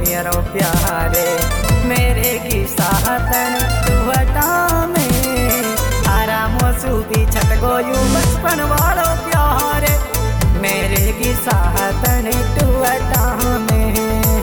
मेरो प्यारे मेरे की साहतन तू हटा में आराम सूबी छट गोयू बचपन वालो प्यारे मेरे की साहतन तू हटा में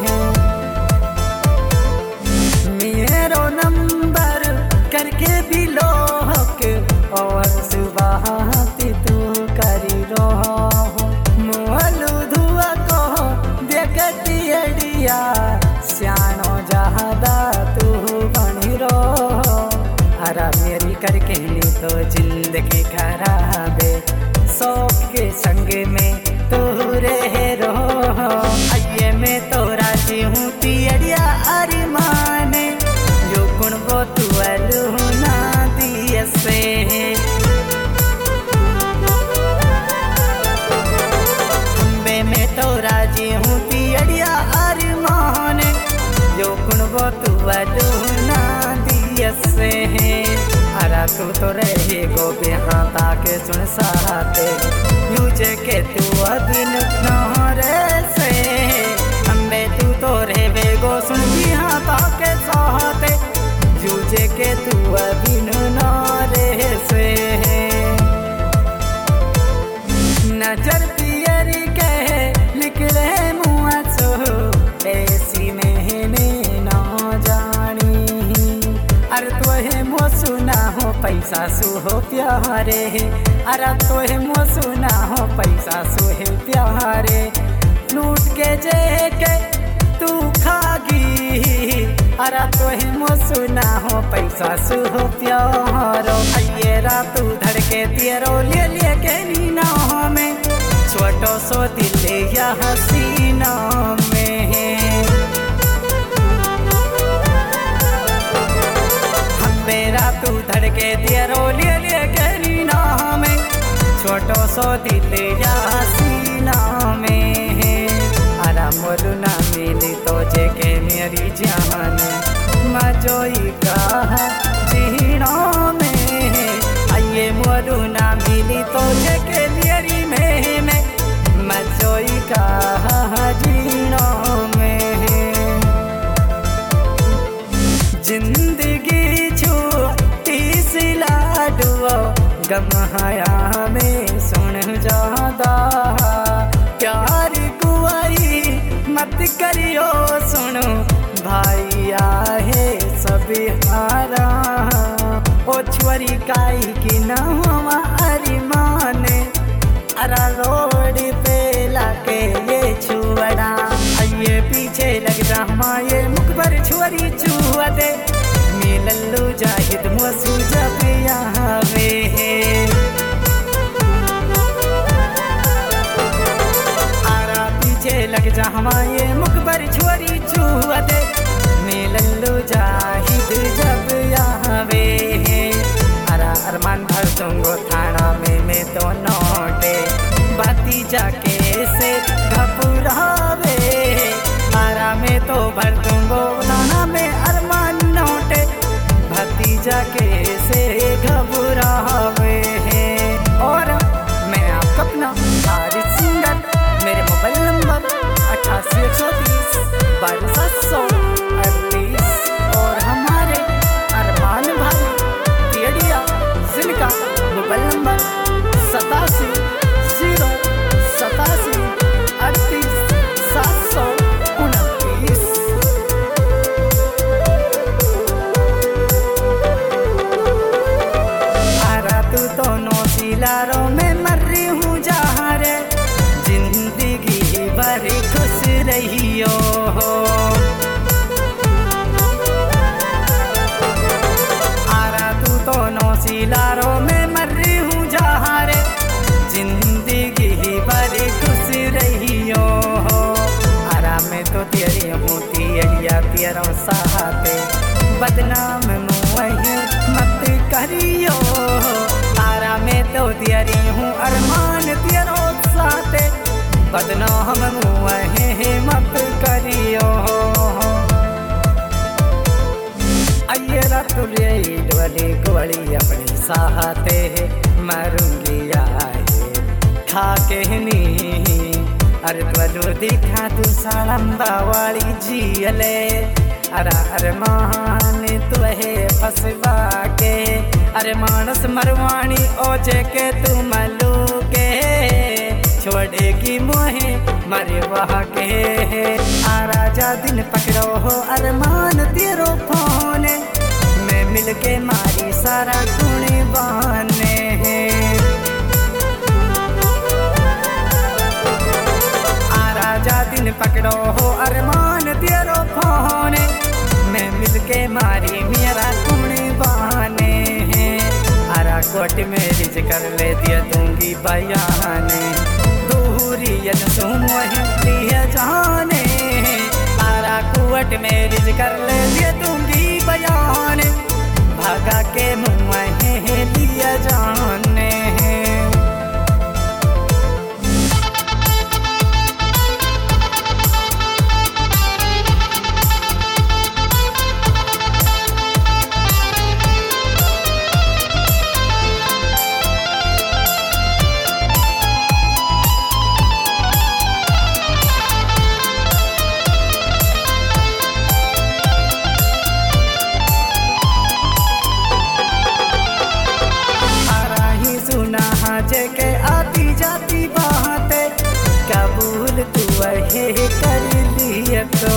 मेरो नंबर करके भी लोक और सुबह तू करी रो मुहलू धुआ को देखती अड़िया सियानो जहादा तू बनी रो अरा मेरी करके ली तो जिंदगी खराबे शौक के संग में तू रह रो आइए मैं तो राजी हूँ तियड़िया अरे माने जो गुण वो तू अलूना दिए से मैं तो राजी हूँ तियड़िया अरे माने जो गुण वो तू अलूना दिए से अरा तू तो रहे गो बिहां ताके सुन साते यूजे के तू अदिन नहरे से हमें तू तो रहे गो सुन बिहां ताके साते यूजे के तू अदिन नहरे से नजर पियरी के निकले मुआ सो ऐसी मैंने ना जानी अरे तोहे मो सुना हो पैसा सु हो प्यारे अरे तोहे मो सुना हो पैसा सु है प्यारे लूट के जे के तू खागी अरे तोहे मो सुना हो पैसा सु हो प्यारो आइए रातू धड़के तेरो ले के नीना में छोटो सो दिल या हसीना में मेरा तू धड़के तेरो ले के नीना में छोटो सो दिल या सीना में अरा मोरू ना मिली तो जे के मेरी जान मजोई का जीना में आइए मोरू ना मिली तो जे के मेरी में मजोई का जीना में जिंदगी गम हया में सुन जादा प्यार कुआई मत करियो सुनो भाई आहे सभी हारा ओ छुरी काई की न हुआ अरे माने अरा रोड पे लाके ये छुअड़ा आइए पीछे लग जा माये मुख पर छुरी छुआ दे लल्लू जाहिद मसू जब यहाँ वे आरा पीछे लग जा हमारे मुख पर छोरी छुआ दे मैं लल्लू जाहिद जब यहाँ वे आरा अरमान भर दूंगो थाना में मैं तो नोटे बाती जाके से घबरावे आरा में तो भर दूंगो थाना में अरमान नोटे भतीजा कैसे घबरावे हैं और मैं आपका अपना हारिस सिंगर मेरे मोबाइल नंबर 8830 1238 और हमारे अरमान भाई तियड़िया जिनका मोबाइल नंबर 87 087 38 729। दोनों सिलारों में मर रही हूँ जहाँ रे जिंदगी भर खुश रहियो आरा तू दोनों सिलारों में मर रही हूँ जहाँ रे जिंदगी भर खुश रहियो आरा में तो तेरी हूँ तियड़िया तेरो साथे बदनाम मुँह मत करियो आरा में तो तेरी हूँ अरमान तेरो साथे बदनाम मुँह मत करियो आइए रातुले डोली गोली अपनी साथे मरूंगी आए खा के नी अरे त्वजो दिखा तू साड़ंबा वाली झीले अरा अरमान तुहे फसवा के अरे मानस मरवाणी ओजे के तू मलू के छोड़ेगी मोहे मरवा के आ राजा दिन पकड़ो हो अरमान तेरो फोन मैं मिल के मारी सारा गुणे बहाने आ राजा दिन पकड़ो हो अरमान तेरो फोन मैं मिल के मारी मेरा गुणे बहाने आरा कोट में रिज कर ले दिया दूंगी बयाने दूरियन तुम वही जाने आरा कुवट में रिज कर ले दिया दूंगी बयाने भागा के मुँह लिया जाने के आती जाती बातें कबूल तू वही कर लिया तो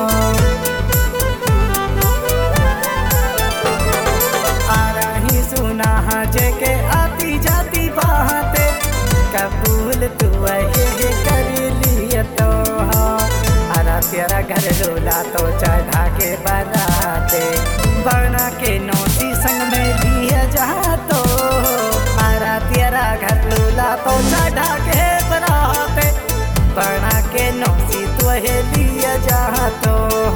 आ रही सुना जे के आती जाती बातें कबूल तू वही कर लिया तो अरा तेरा घर रोला तो चढ़ा के बराते बना के नौसी संग में लिया जा तो तेरा घर लूला तो चढ़ा के बराते बना के नौसी तुहे लिया जा तो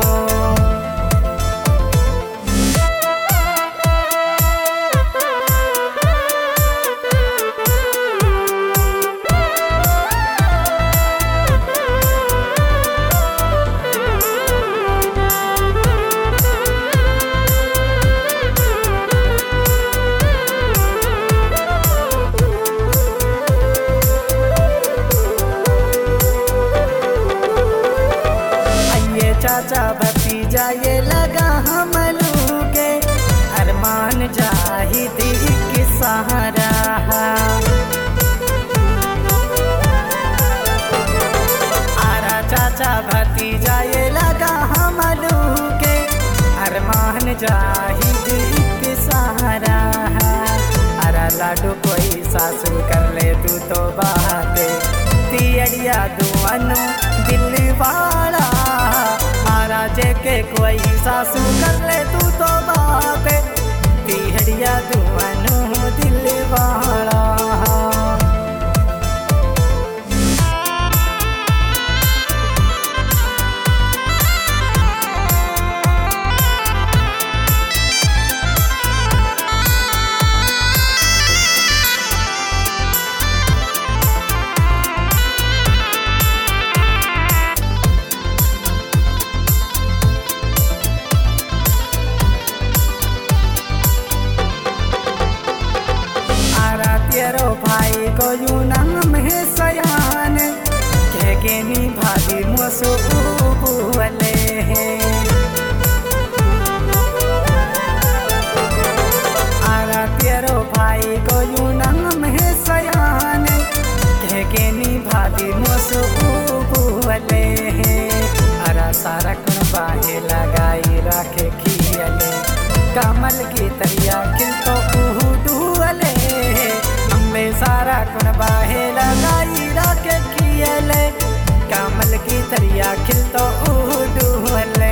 चाचा भतीजा ये लगा हम के अरमान जाहिद की सहारा आरा चाचा भतीजा ये लगा हम के अरमान जाहिद की सहारा अरा लाडू कोई सासू कर ले तू तो बाते तियड़िया दुआनु दिल वाला राजे के कोई सासू कर ले तू तो बाते तिहड़िया दुआनु दिल वाला तेरो भाई को यू नाम है सयान के नी भाभी मोसो बुले आरा तेरो भाई को यू नाम है सयान के नी भाभी मोसो बुले आरा सारा कुन बाहे लगाई रखे खियले कमल की तरिया खिल तो डूले सारा कुन बाहे लगाई राके खियले कमल की तरिया खिल तो डूले